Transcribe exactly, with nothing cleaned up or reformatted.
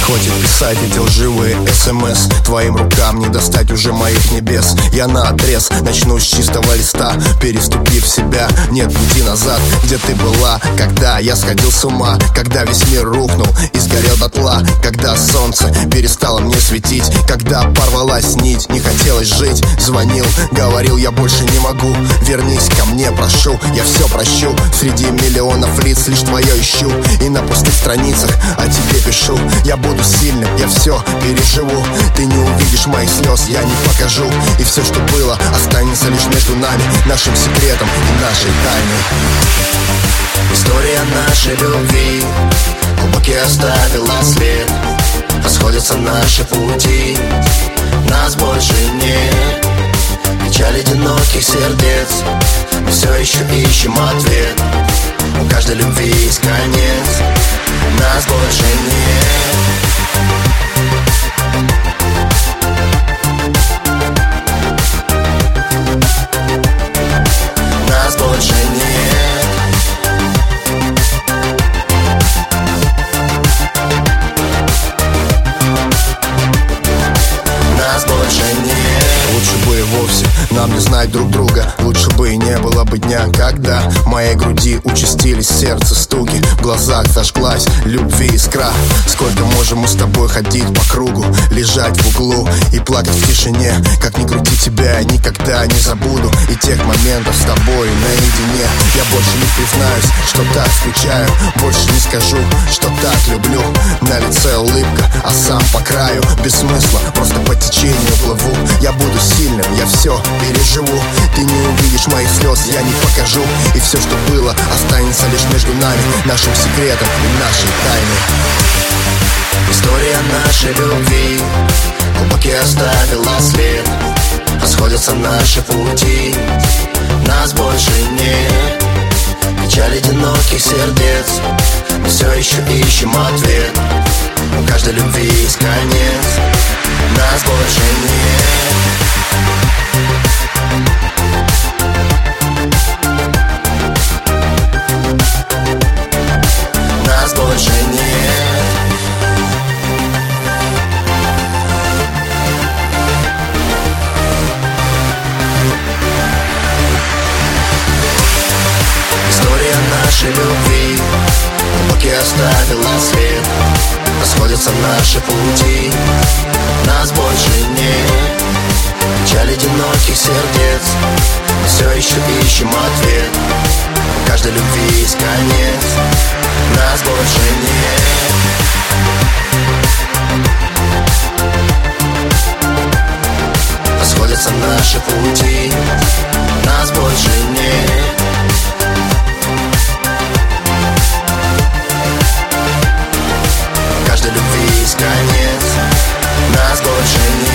Хватит писать эти лживые смс. Твоим рукам не достать уже моих небес. Я наотрез начну с чистого листа, переступив себя, нет пути назад. Где ты была, когда я сходил с ума? Когда весь мир рухнул и сгорел дотла? Когда солнце перестало мне светить? Когда порвалась нить, не хотелось жить? Звонил, говорил, я больше не могу. Вернись ко мне, прошу, я все прощу. Среди миллионов лиц лишь твое ищу, и на пустых страницах о тебе пишу. Я буду сильным, я все переживу. Ты не увидишь моих слез, я не покажу. И все, что было, останется лишь между нами, нашим секретом и нашей тайной. История нашей любви глубокий оставила след. Расходятся наши пути, нас больше нет. Печаль одиноких сердец, мы все еще ищем ответ. У каждой любви есть конец, нас больше нет. Нас больше нет. Нас больше нет. Лучше бы и вовсе нам не знать друг друга. Лучше бы и не было бы дня, когда в моей груди участились сердце стуки, в глазах зажглась любви искра. Сколько можем мы с тобой ходить по кругу, лежать в углу и плакать в тишине. Как ни крути, тебя я никогда не забуду, и тех моментов с тобой наедине. Я больше не признаюсь, что так скучаю, больше не скажу, что так люблю. На лице улыбка, а сам по краю без смысла, просто по течению плыву. Я буду сильным, я все переживу. Ты не увидишь моих слез, я не покажу. И все, что было, останется лишь между нами, нашим секретом и нашей тайной. История нашей любви глубокий оставила след. Расходятся наши пути, нас больше нет. Печаль одиноких сердец, мы все еще ищем ответ. У каждой любви есть конец, нас больше нет. Нас больше нет. История нашей любви глубокий оставила след. Расходятся наши пути, нас больше нет. Печаль одиноких сердец, мы все еще ищем ответ. У каждой любви есть конец, нас больше нет. Расходятся наши пути, нас больше нет. У каждой любви есть конец, нас больше нет.